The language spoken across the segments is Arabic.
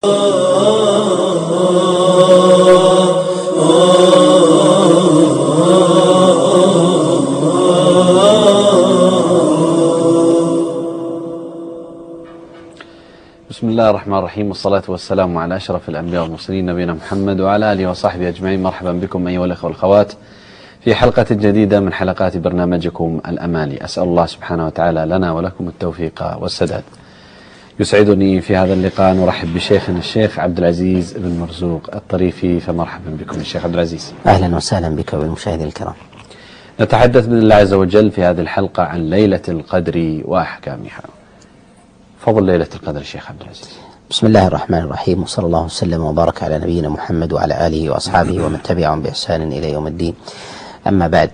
بسم الله الرحمن الرحيم، والصلاة والسلام على أشرف الأنبياء والمرسلين نبينا محمد وعلى آله وصحبه أجمعين. مرحبا بكم أيها الأخوة والأخوات في حلقة جديدة من حلقات برنامجكم الأمالي. أسأل الله سبحانه وتعالى لنا ولكم التوفيق والسداد. يسعدني في هذا اللقاء أن أرحب بشيخنا الشيخ عبد العزيز بن مرزوق الطريفي، فمرحبا بكم الشيخ عبد العزيز. أهلا وسهلا بك وبالمشاهدين الكرام. نتحدث بإذن الله عز وجل في هذه الحلقة عن ليلة القدر وأحكامها. فضل ليلة القدر الشيخ عبد العزيز. بسم الله الرحمن الرحيم، وصلى الله وسلم وبارك على نبينا محمد وعلى آله وأصحابه ومن تبعهم بإحسان إلى يوم الدين. أما بعد،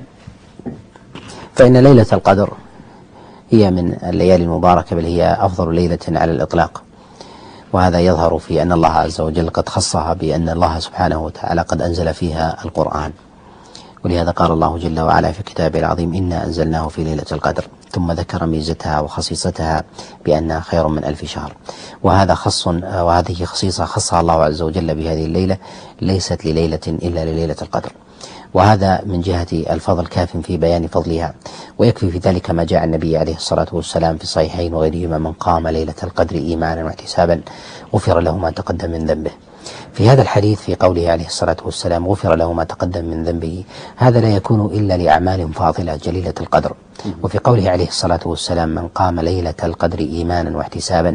فإن ليلة القدر هي من الليالي المباركة، بل هي أفضل ليلة على الإطلاق، وهذا يظهر في أن الله عز وجل قد خصها بأن الله سبحانه وتعالى قد أنزل فيها القرآن، ولهذا قال الله جل وعلا في كتابه العظيم: إنا أنزلناه في ليلة القدر، ثم ذكر ميزتها وخصيصتها بأنها خير من 1000 شهر. وهذا خص، وهذه خصيصة خصها الله عز وجل بهذه الليلة، ليست لليلة إلا لليلة القدر، وهذا من جهة الفضل كاف في بيان فضلها. ويكفي في ذلك ما جاء النبي عليه الصلاة والسلام في الصحيحين وغيرهما: من قام ليلة القدر إيمانا واحتسابا غفر له ما تقدم من ذنبه. في هذا الحديث في قوله عليه الصلاة والسلام: غفر له ما تقدم من ذنبه، هذا لا يكون إلا لأعمال فاضلة جليلة القدر. وفي قوله عليه الصلاة والسلام: من قام ليلة القدر إيمانا واحتسابا،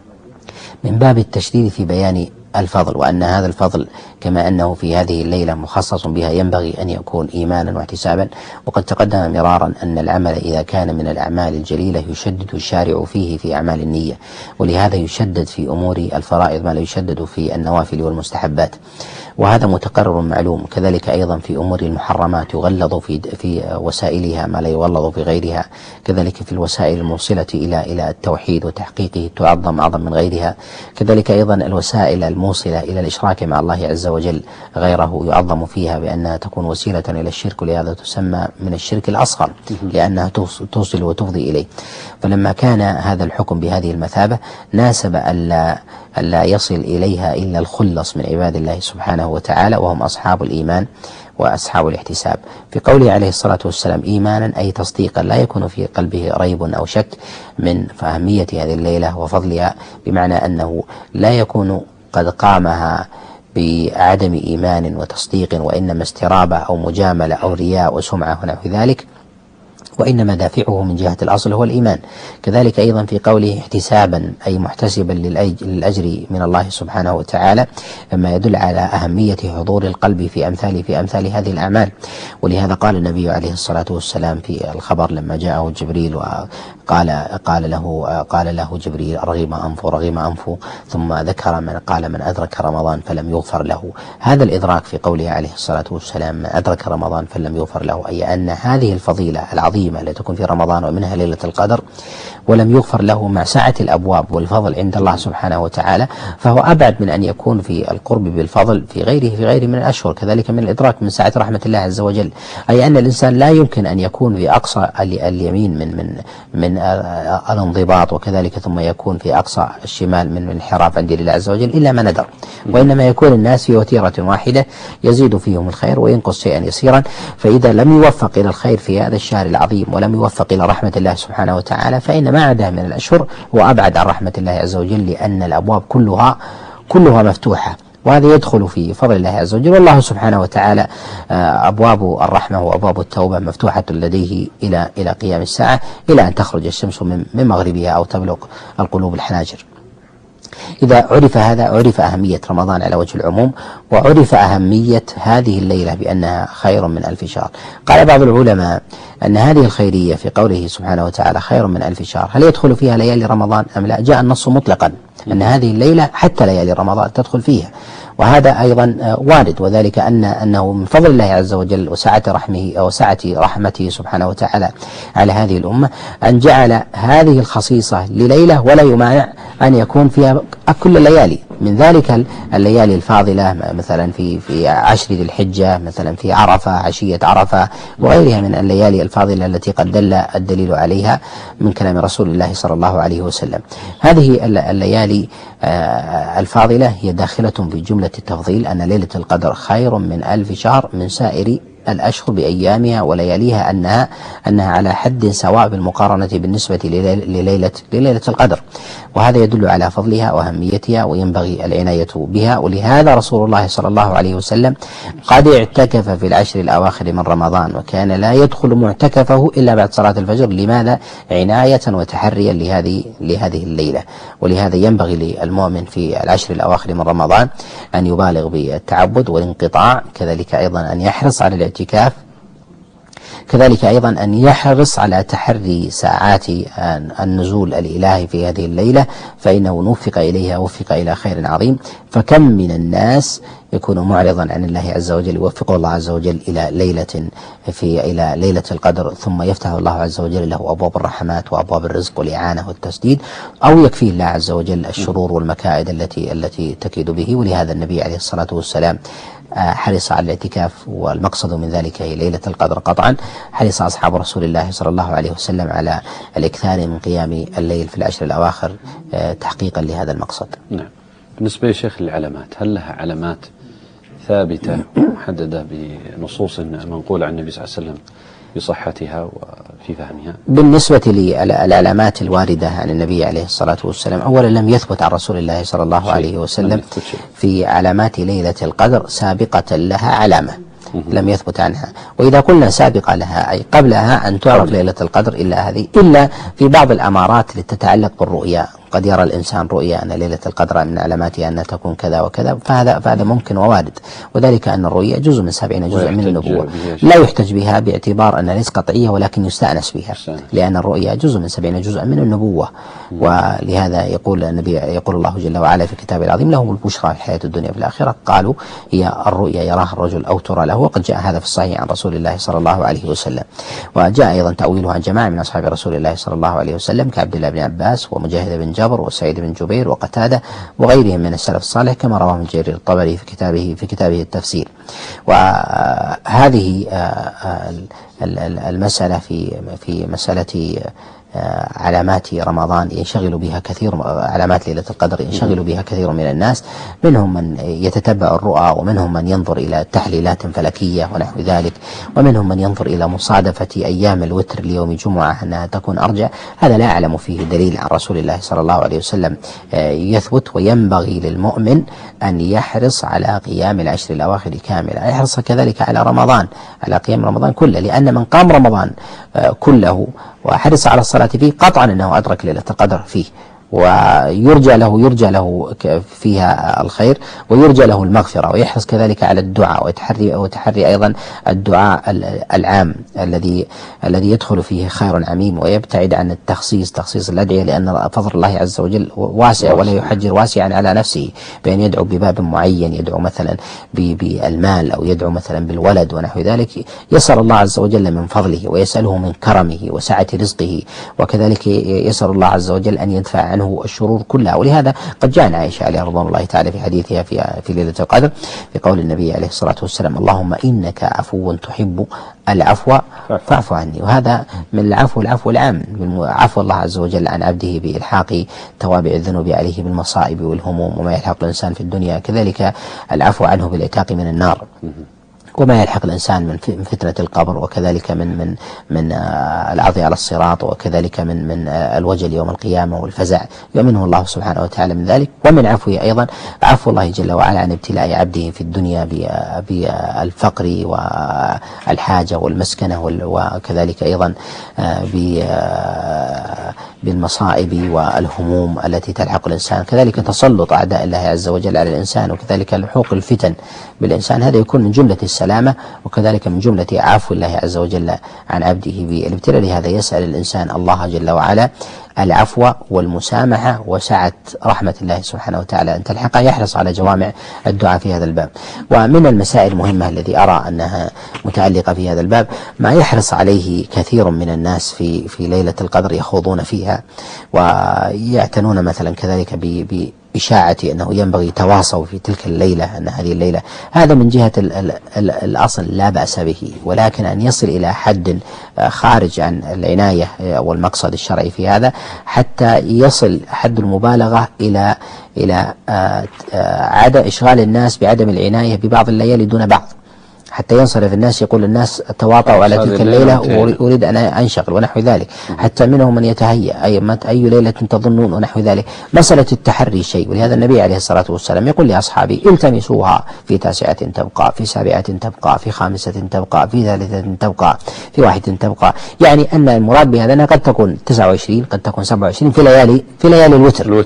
من باب التشديد في بيان الفضل، وأن هذا الفضل كما أنه في هذه الليلة مخصص بها ينبغي أن يكون إيمانا واحتسابا. وقد تقدم مرارا أن العمل إذا كان من الأعمال الجليلة يشدد الشارع فيه في أعمال النية، ولهذا يشدد في أمور الفرائض ما لا يشدد في النوافل والمستحبات، وهذا متقرر معلوم. كذلك أيضا في أمور المحرمات يغلظ في وسائلها ما لا يغلظ في غيرها، كذلك في الوسائل الموصلة إلى التوحيد وتحقيقه تعظم أعظم من غيرها، كذلك أيضا الوسائل الموصلة إلى الإشراك مع الله عز وجل غيره يعظم فيها بأنها تكون وسيلة إلى الشرك، ولهذا تسمى من الشرك الأصغر لأنها توصل وتفضي إليه. فلما كان هذا الحكم بهذه المثابة ناسب ألا يصل إليها إلا الخلص من عباد الله سبحانه وتعالى، وهم أصحاب الإيمان وأصحاب الاحتساب. في قوله عليه الصلاة والسلام: إيمانا أي تصديقا، لا يكون في قلبه ريب أو شك من فأهمية هذه الليلة وفضلها، بمعنى أنه لا يكون قد قامها بعدم إيمان وتصديق، وإنما استرابة أو مجاملة أو رياء وسمعة ونحو ذلك، وإنما دافعه من جهة الأصل هو الإيمان. كذلك أيضا في قوله احتسابا أي محتسبا للأجر من الله سبحانه وتعالى، مما يدل على أهمية حضور القلب في أمثال هذه الأعمال. ولهذا قال النبي عليه الصلاة والسلام في الخبر لما جاءه جبريل وقال له جبريل: رغم أنفه، ثم ذكر من أدرك رمضان فلم يغفر له. هذا الإدراك في قوله عليه الصلاة والسلام: من أدرك رمضان فلم يغفر له، أي أن هذه الفضيلة العظيمة التي تكون في رمضان ومنها ليلة القدر ولم يغفر له مع سعة الأبواب والفضل عند الله سبحانه وتعالى، فهو أبعد من أن يكون في القرب بالفضل في غيره من الأشهر. كذلك من الإدراك من سعة رحمة الله عز وجل، أي أن الإنسان لا يمكن أن يكون في أقصى اليمين من الانضباط، وكذلك ثم يكون في أقصى الشمال من الانحراف عند الله عز وجل إلا ما ندر، وإنما يكون الناس في وتيرة واحدة يزيد فيهم الخير وينقص شيئا يسيرا. فإذا لم يوفق إلى الخير في هذا الشهر العظيم ولم يوفق إلى رحمة الله سبحانه وتعالى، فإن ما عدا من الأشهر هو أبعد عن رحمة الله عز وجل، لأن الأبواب كلها مفتوحة، وهذا يدخل في فضل الله عز وجل. والله سبحانه وتعالى أبواب الرحمة وأبواب التوبة مفتوحة لديه إلى قيام الساعة، إلى أن تخرج الشمس من مغربها أو تبلغ القلوب الحناجر. إذا عرف هذا عرف أهمية رمضان على وجه العموم، وعرف أهمية هذه الليلة بأنها خير من 1000 شهر. قال بعض العلماء أن هذه الخيرية في قوله سبحانه وتعالى خير من 1000 شهر، هل يدخل فيها ليالي رمضان أم لا؟ جاء النص مطلقا أن هذه الليلة حتى ليالي رمضان تدخل فيها، وهذا أيضا وارد، وذلك أنه من فضل الله عز وجل وسعة رحمته سبحانه وتعالى على هذه الأمة أن جعل هذه الخصيصة لليلة، ولا يمانع أن يكون فيها كل الليالي، من ذلك الليالي الفاضلة مثلا في عشر ذي الحجة، مثلا في عرفة، عشية عرفة، وغيرها من الليالي الفاضلة التي قد دل الدليل عليها من كلام رسول الله صلى الله عليه وسلم. هذه الليالي الفاضلة هي داخلة في جملة التفضيل، أن ليلة القدر خير من 1000 شهر من سائر الأشهر بأيامها ولياليها، أنها على حد سواء بالمقارنة بالنسبة لليلة القدر، وهذا يدل على فضلها وأهميتها وينبغي العناية بها. ولهذا رسول الله صلى الله عليه وسلم قد اعتكف في العشر الأواخر من رمضان، وكان لا يدخل معتكفه إلا بعد صلاة الفجر. لماذا؟ عناية وتحريا لهذه الليلة. ولهذا ينبغي للمؤمن في العشر الأواخر من رمضان أن يبالغ بالتعبد والانقطاع، كذلك أيضا أن يحرص على الاعتكاف، كذلك أيضا أن يحرص على تحري ساعات النزول الإلهي في هذه الليلة، فإنه وفق إليها وفق إلى خير عظيم. فكم من الناس يكون معرضا عن الله عز وجل، يوفقه الله عز وجل إلى ليلة القدر، ثم يفتح الله عز وجل له أبواب الرحمات وأبواب الرزق والإعانة والتسديد، أو يكفيه الله عز وجل الشرور والمكائد التي تكيد به. ولهذا النبي عليه الصلاة والسلام حرص على الاعتكاف، والمقصد من ذلك هي ليلة القدر قطعا. حرص أصحاب رسول الله صلى الله عليه وسلم على الإكثار من قيام الليل في العشر الأواخر تحقيقا لهذا المقصد. نعم. بالنسبة يا شيخ للعلامات، هل لها علامات ثابتة محددة بنصوص منقولة عن النبي صلى الله عليه وسلم بصحتها وفي فهمها؟ بالنسبة للعلامات الواردة عن النبي عليه الصلاة والسلام، أولا لم يثبت عن رسول الله صلى الله عليه وسلم في علامات ليلة القدر سابقة لها علامة، لم يثبت عنها. وإذا قلنا سابقة لها أي قبلها أن تعرف ليلة القدر إلا في بعض الأمارات التي تتعلق بالرؤيا. قد يرى الإنسان رؤيا أن ليلة القدر من علاماتها أن تكون كذا وكذا، فهذا ممكن ووارد، وذلك أن الرؤيا جزء من 70 جزء من النبوة، لا يحتج بها باعتبار أنها ليست قطعية، ولكن يستأنس بها، لأن الرؤيا جزء من 70 جزءا من النبوة. ولهذا يقول الله جل وعلا في كتابه العظيم: لهم البشرى في الحياة الدنيا في الآخرة. قالوا هي الرؤيا يراها الرجل أو ترى له، وقد جاء هذا في الصحيح عن رسول الله صلى الله عليه وسلم. وجاء أيضا تأويله عن جماعة من أصحاب رسول الله صلى الله عليه وسلم كعبد الله بن عباس ومجاهد بن جبر وسعيد بن جبير وقتادة وغيرهم من السلف الصالح، كما رواه ابن جرير الطبري في كتابه التفسير. وهذه المسألة في مسألة علامات رمضان ينشغل بها كثير، علامات ليلة القدر ينشغل بها كثير من الناس، منهم من يتتبع الرؤى، ومنهم من ينظر إلى تحليلات فلكية ونحو ذلك، ومنهم من ينظر إلى مصادفة أيام الوتر ليوم جمعة أنها تكون أرجع. هذا لا أعلم فيه دليل عن رسول الله صلى الله عليه وسلم يثبت. وينبغي للمؤمن أن يحرص على قيام العشر الأواخر كاملة، يحرص كذلك على رمضان، على قيام رمضان كله، لأن من قام رمضان كله وحرص على الصلاة فيه قطعا أنه أدرك ليلة القدر فيه، ويرجى له فيها الخير، ويرجى له المغفرة، ويحرص كذلك على الدعاء وتحري أيضا الدعاء العام الذي يدخل فيه خير عميم، ويبتعد عن تخصيص الأدعية، لأن فضل الله عز وجل واسع، ولا يحجر واسعا على نفسه بأن يدعو بباب معين، يدعو مثلا بالمال أو يدعو مثلا بالولد ونحو ذلك. يسأل الله عز وجل من فضله، ويسأله من كرمه وسعة رزقه، وكذلك يسأل الله عز وجل أن يدفع عنه الشرور كلها. ولهذا قد جاء عائشة عليه رضوان الله تعالى في حديثها في ليلة القدر في قول النبي عليه الصلاة والسلام: اللهم إنك عفو تحب العفو فاعف عني. وهذا من العفو العام، عفو الله عز وجل عن عبده بإلحاق توابع الذنوب عليه بالمصائب والهموم وما يلحق الإنسان في الدنيا، كذلك العفو عنه بالعتاق من النار وما يلحق الإنسان من فتنة القبر، وكذلك من العرض على الصراط، وكذلك من الوجل يوم القيامة والفزع، يؤمنه الله سبحانه وتعالى من ذلك. ومن عفوه أيضا عفو الله جل وعلا عن ابتلاء عبده في الدنيا بالفقر والحاجة والمسكنة، وكذلك أيضا بالمصائب والهموم التي تلحق الإنسان، كذلك تسلط أعداء الله عز وجل على الإنسان، وكذلك لحوق الفتن بالإنسان. هذا يكون من جملة السلامة، وكذلك من جملة عفو الله عز وجل عن عبده بالابتلاء. لهذا يسأل الإنسان الله جل وعلا العفو والمسامحة وسعة رحمة الله سبحانه وتعالى أن تلحقه، يحرص على جوامع الدعاء في هذا الباب. ومن المسائل المهمة الذي أرى أنها متعلقة في هذا الباب ما يحرص عليه كثير من الناس في ليلة القدر، يخوضون فيها ويعتنون مثلا كذلك إشاعة أنه ينبغي تواصوا في تلك الليلة، أن هذه الليلة، هذا من جهة الأصل لا بأس به، ولكن أن يصل إلى حد خارج عن العناية والمقصد الشرعي في هذا، حتى يصل حد المبالغة إلى عدم إشغال الناس بعدم العناية ببعض الليالي دون بعض، حتى ينصرف الناس يقول الناس تواطؤوا على تلك الليلة وأريد أن أنشغل ونحو ذلك، حتى منهم من يتهيأ أي ليلة تظنون ونحو ذلك. مسألة التحري شيء، ولهذا النبي عليه الصلاة والسلام يقول لأصحابه التمسوها في 9 تبقى، في 7 تبقى، في 5 تبقى، في 3 تبقى، في 1 تبقى. يعني أن المراد بهذا أنها قد تكون 29 قد تكون 27 في ليالي الوتر.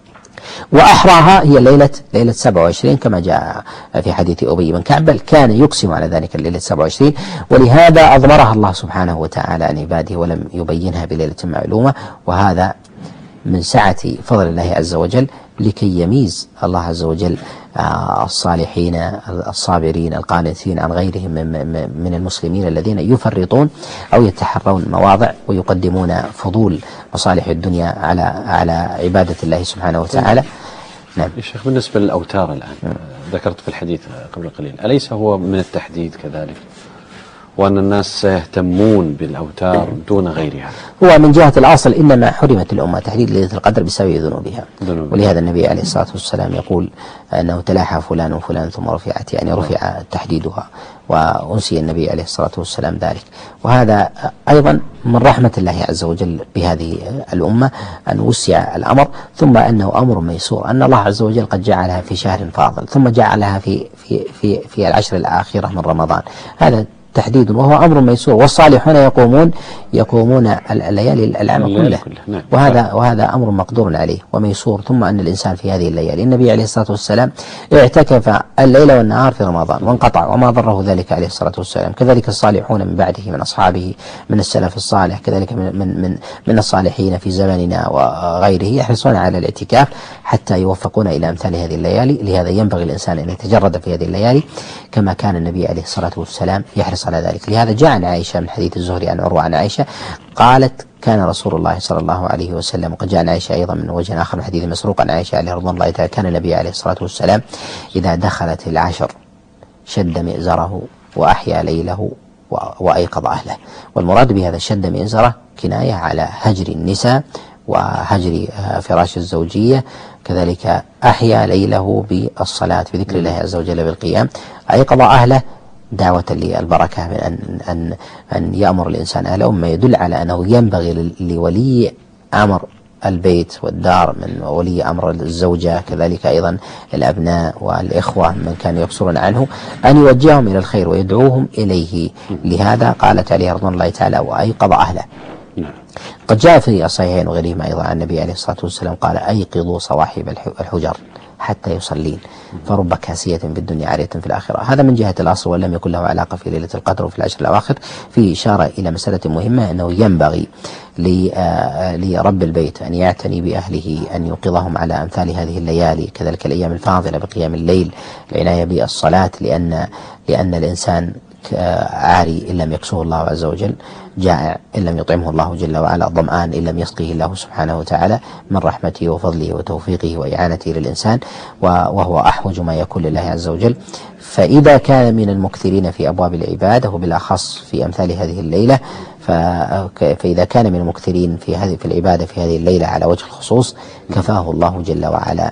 وأحراها هي ليلة 27 كما جاء في حديث أبي بن كعب، بل كان يقسم على ذلك الليلة 27، ولهذا أضمرها الله سبحانه وتعالى عن عباده ولم يبينها بليلة معلومة، وهذا من سعة فضل الله عز وجل، لكي يميز الله عز وجل الصالحين الصابرين القانتين عن غيرهم من المسلمين الذين يفرطون أو يتحرون مواضع ويقدمون فضول مصالح الدنيا على عبادة الله سبحانه وتعالى. نعم يا شيخ، بالنسبة للأوتار الآن ذكرت في الحديث قبل قليل، أليس هو من التحديد كذلك، وأن الناس يهتمون بالأوتار دون غيرها؟ هو من جهة الأصل إنما حرمت الأمة تحديد ليلة القدر بسبب ذنوبها، ولهذا النبي عليه الصلاة والسلام يقول أنه تلاحى فلان وفلان ثم رفعت، يعني رفع تحديدها، وأنسي النبي عليه الصلاة والسلام ذلك. وهذا أيضا من رحمة الله عز وجل بهذه الأمة أن وسع الأمر، ثم أنه أمر ميسور، أن الله عز وجل قد جعلها في شهر فاضل، ثم جعلها في العشر الآخرة من رمضان، هذا تحديد وهو أمر ميسور، والصالحون يقومون الليالي العام كله، وهذا أمر مقدور عليه وميسور. ثم أن الإنسان في هذه الليالي، النبي عليه الصلاة والسلام اعتكف الليل والنهار في رمضان وانقطع وما ضره ذلك عليه الصلاة والسلام، كذلك الصالحون من بعده من أصحابه من السلف الصالح، كذلك من الصالحين في زمننا وغيره يحرصون على الاعتكاف حتى يوفقون إلى أمثال هذه الليالي. لهذا ينبغي الإنسان أن يتجرد في هذه الليالي كما كان النبي عليه الصلاة والسلام يحرص على ذلك. لهذا جاء عن عائشة من حديث الزهري عن عروة عن عائشة قالت كان رسول الله صلى الله عليه وسلم، وقد جاء عن عائشة أيضا من وجه آخر من حديث مسروق عن عائشة عليه رضوان الله تعالى، كان النبي عليه الصلاة والسلام إذا دخلت العشر شد مئزره وأحيا ليله وأيقظ أهله. والمراد بهذا شد مئزره كناية على هجر النساء وهجر فراش الزوجية، كذلك أحيا ليله بالصلاة بذكر الله عز وجل بالقيام، أيقظ أهله دعوة للبركة من أن يأمر الإنسان أهله، مما يدل على أنه ينبغي لولي أمر البيت والدار من ولي أمر الزوجة، كذلك أيضا الأبناء والإخوة من كانوا يقصرون عنه، أن يوجههم إلى الخير ويدعوهم إليه. لهذا قالت عليه رضوان الله تعالى وأيقظ أهله. قد جاء في الصحيحين وغيرهما أيضا عن النبي عليه الصلاة والسلام قال أيقظوا صواحب الحجر حتى يصلين فرب كاسية في الدنيا عارية في الآخرة. هذا من جهة الأصل، ولم يكن له علاقة في ليلة القدر وفي العشر الأواخر. في إشارة إلى مسألة مهمة، أنه ينبغي لرب البيت أن يعتني بأهله، أن يوقظهم على أمثال هذه الليالي، كذلك الأيام الفاضلة بقيام الليل، العناية بالصلاة، لأن الإنسان عاري إن لم يكسوه الله عز وجل، جائع إن لم يطعمه الله جل وعلا، ضمآن إن لم يسقيه الله سبحانه وتعالى، من رحمته وفضله وتوفيقه وإعانته للإنسان، وهو أحوج ما يكون لله عز وجل. فإذا كان من المكثرين في أبواب العبادة وبالأخص في أمثال هذه الليلة، فإذا كان من المكثرين في العبادة في هذه الليلة على وجه الخصوص كفاه الله جل وعلا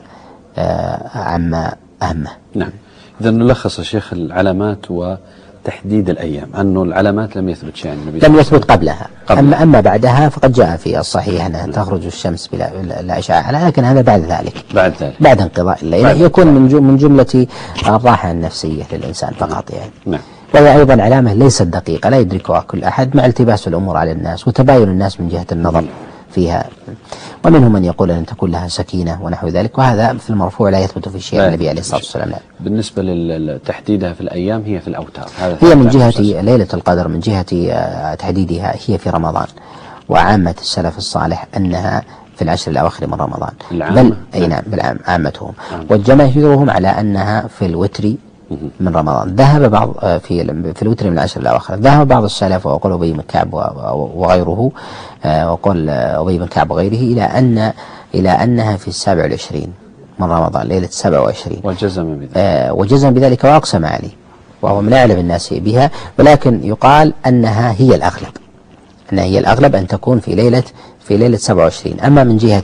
عما أهمه. نعم. إذا نلخص يا شيخ العلامات وتحديد الأيام، أنه العلامات لم يثبت شيء عن النبي، لم يثبت قبلها. أما بعدها فقد جاء في الصحيح أنها تخرج الشمس بلا إشعاع، لكن هذا بعد ذلك بعد انقضاء الليل، يكون من جملة الراحة النفسية للإنسان فقط يعني. نعم. وهي أيضا علامة ليست دقيقة لا يدركها كل أحد، مع التباس الأمور على الناس وتباين الناس من جهة النظر فيها، ومنهم من يقول أن تكون لها سكينة ونحو ذلك، وهذا في المرفوع لا يثبت في شيء النبي عليه الصلاة والسلام. بالنسبة لتحديدها في الأيام هي في الأوتار، هي من جهة ليلة القدر، من جهة تحديدها هي في رمضان، وعامة السلف الصالح أنها في العشر الأواخر من رمضان، بل أي نعم بالعام عامتهم، والجماهيرهم على أنها في الوتر من رمضان. ذهب بعض في الوتر من العشر الأواخر، ذهب بعض السلف وقال أبي بن كعب وغيره، وقال أبي بن كعب وغيره إلى أنها في 27 من رمضان ليلة 27 وجزم بذلك. وجزم بذلك وأقسم عليه، وهو من أعلم الناس بها، ولكن يقال أنها هي الأغلب، أنها هي الأغلب أن تكون في ليلة 27. أما من جهة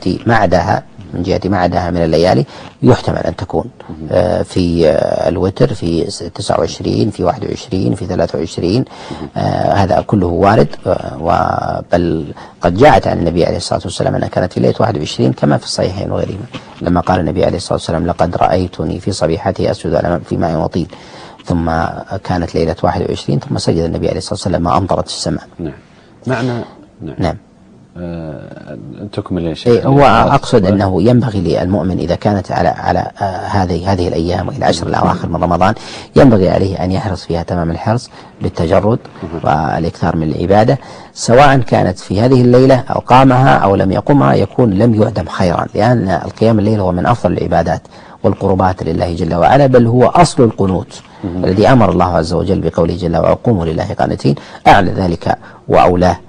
ما عداها من الليالي يحتمل أن تكون في الوتر في 29 في 21 في 23. هذا كله وارد، بل قد جاءت عن النبي عليه الصلاة والسلام أنها كانت في ليلة 21 كما في الصحيحين وغيرهما، لما قال النبي عليه الصلاة والسلام: لقد رأيتني في صبيحتي أسجد على في ماء وطين، ثم كانت ليلة 21 ثم سجد النبي عليه الصلاة والسلام ما أمطرت السماء. نعم. معنى نعم. تكمل يا شيخ. هو أقصد أنه ينبغي للمؤمن إذا كانت على هذه الأيام وهي العشر الأواخر من رمضان، ينبغي عليه أن يحرص فيها تمام الحرص بالتجرد والإكثار من العبادة، سواء كانت في هذه الليلة أو قامها أو لم يقمها، يكون لم يعدم خيرا، لأن القيام الليل هو من أفضل العبادات والقربات لله جل وعلا، بل هو أصل القنوت الذي أمر الله عز وجل بقوله جل وعلا: وقوموا لله قانتين. أعلى ذلك وأولاه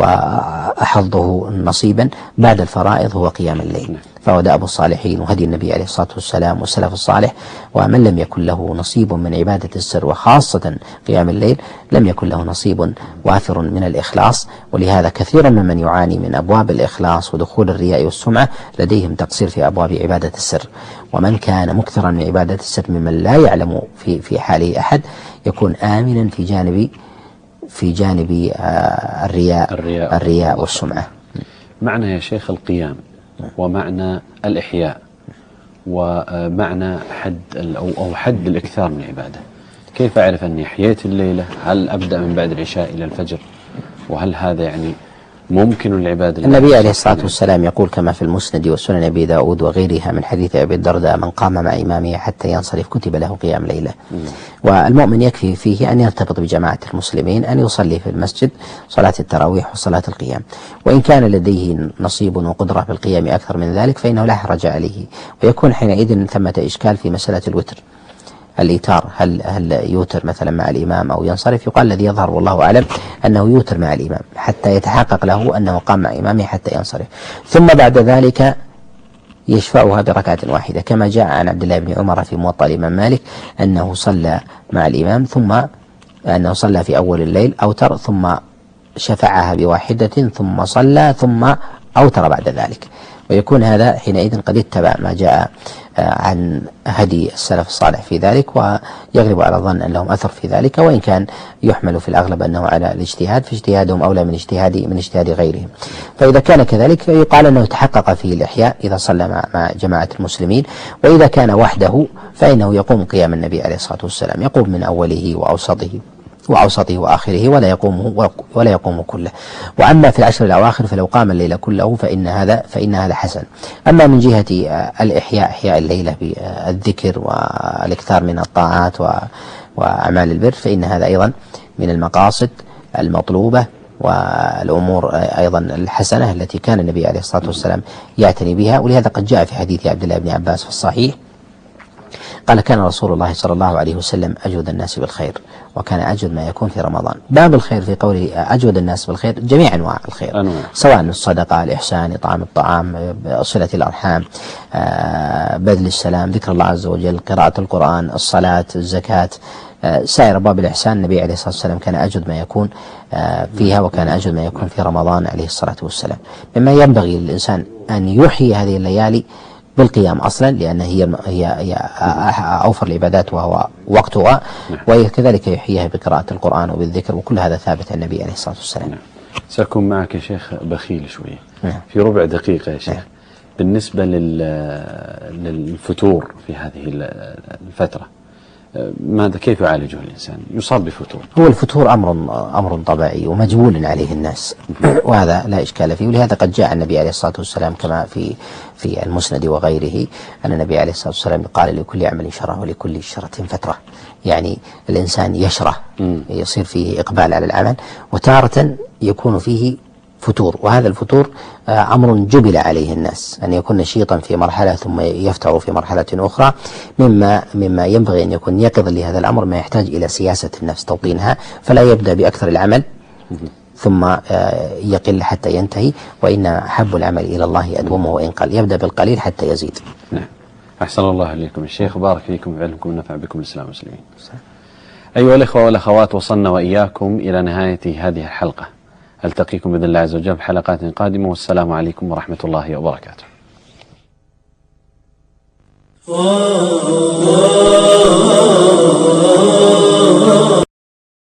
وأحظه نصيبا بعد الفرائض هو قيام الليل، فهو دأب الصالحين وهدي النبي عليه الصلاة والسلام والسلف الصالح. ومن لم يكن له نصيب من عبادة السر وخاصة قيام الليل لم يكن له نصيب وافر من الإخلاص. ولهذا كثيرا ممن يعاني من أبواب الإخلاص ودخول الرياء والسمعة لديهم تقصير في أبواب عبادة السر. ومن كان مكثرا من عبادة السر ممن لا يعلم في حاله أحد يكون آمنا في جانب الرياء والسمعة. معنى يا شيخ القيام ومعنى الإحياء ومعنى حد الإكثار من العبادة، كيف أعرف أني أحييت الليلة؟ هل أبدأ من بعد العشاء إلى الفجر؟ وهل هذا يعني ممكن العبادة؟ النبي عليه الصلاة والسلام يقول كما في المسند وسنن أبي داود وغيرها من حديث أبي الدرداء: من قام مع إمامه حتى ينصرف كتب له قيام ليلة. والمؤمن يكفي فيه أن يرتبط بجماعة المسلمين، أن يصلي في المسجد صلاة التراويح وصلاة القيام، وإن كان لديه نصيب وقدرة بالقيام أكثر من ذلك فإنه لا حرج عليه. ويكون حينئذ ثمة إشكال في مسألة الوتر، الإيتار، هل يوتر مثلا مع الإمام أو ينصرف؟ يقال الذي يظهر والله أعلم أنه يوتر مع الإمام حتى يتحقق له أنه قام مع إمامه حتى ينصرف، ثم بعد ذلك يشفعها بركعة واحدة، كما جاء عن عبد الله بن عمر في موطأ الإمام مالك أنه صلى مع الإمام ثم أنه صلى في أول الليل أوتر ثم شفعها بواحدة ثم صلى ثم أوتر بعد ذلك. ويكون هذا حينئذ قد اتبع ما جاء عن هدي السلف الصالح في ذلك، ويغلب على الظن أن لهم أثر في ذلك، وإن كان يحمل في الأغلب أنه على الاجتهاد، فاجتهادهم أولى من اجتهاد غيرهم. فإذا كان كذلك فيقال أنه تحقق فيه الإحياء إذا صلى مع جماعة المسلمين، وإذا كان وحده فإنه يقوم قيام النبي عليه الصلاة والسلام، يقوم من أوله وأوسطه وآخره ولا يقوم كله. وأما في العشر الأواخر فلو قام الليل كله فإن هذا حسن. أما من جهة إحياء الليلة بالذكر والإكثار من الطاعات وأعمال البر فإن هذا أيضا من المقاصد المطلوبة والأمور أيضا الحسنة التي كان النبي عليه الصلاة والسلام يعتني بها. ولهذا قد جاء في حديث عبد الله بن عباس في الصحيح قال: كان رسول الله صلى الله عليه وسلم أجود الناس بالخير، وكان أجود ما يكون في رمضان. باب الخير في قوله أجود الناس بالخير جميع أنواع الخير، سواء الصدقة، الإحسان، إطعام الطعام، صلة الأرحام، بذل السلام، ذكر الله عز وجل، قراءة القرآن، الصلاة، الزكاة، سائر أبواب الإحسان. النبي عليه الصلاة والسلام كان أجود ما يكون فيها، وكان أجود ما يكون في رمضان عليه الصلاة والسلام. مما ينبغي للإنسان أن يحيي هذه الليالي بالقيام أصلا، لأن هي أوفر العبادات وهو وقتها، وكذلك يحييها بقراءة القرآن وبالذكر، وكل هذا ثابت عن النبي عليه الصلاة والسلام. سأكون معك يا شيخ بخيل شوية في ربع دقيقة يا شيخ. بالنسبة للفتور في هذه الفترة، ماذا كيف يعالجه الإنسان؟ يصاب بفتور. هو الفتور أمر طبيعي ومجبول عليه الناس وهذا لا إشكال فيه. ولهذا قد جاء النبي عليه الصلاة والسلام كما في المسند وغيره أن النبي عليه الصلاة والسلام قال: لكل عمل شرع ولكل شرة فترة. يعني الإنسان يشرع، يصير فيه إقبال على العمل، وتارة يكون فيه فتور، وهذا الفتور أمر جبل عليه الناس، أن يكون نشيطا في مرحلة ثم يفتر في مرحلة أخرى، مما ينبغي أن يكون يقظا لهذا الأمر، ما يحتاج إلى سياسة النفس توطينها، فلا يبدأ بأكثر العمل ثم يقل حتى ينتهي، وإن أحب العمل إلى الله أدومه وإن قل، يبدأ بالقليل حتى يزيد. نعم. أحسن الله إليكم الشيخ، وبارك فيكم وعلمكم ونفع بكم الإسلام والمسلمين. أيها الإخوة والأخوات، وصلنا وإياكم إلى نهاية هذه الحلقة. ألتقيكم بإذن الله عز وجل في حلقات قادمة، والسلام عليكم ورحمة الله وبركاته.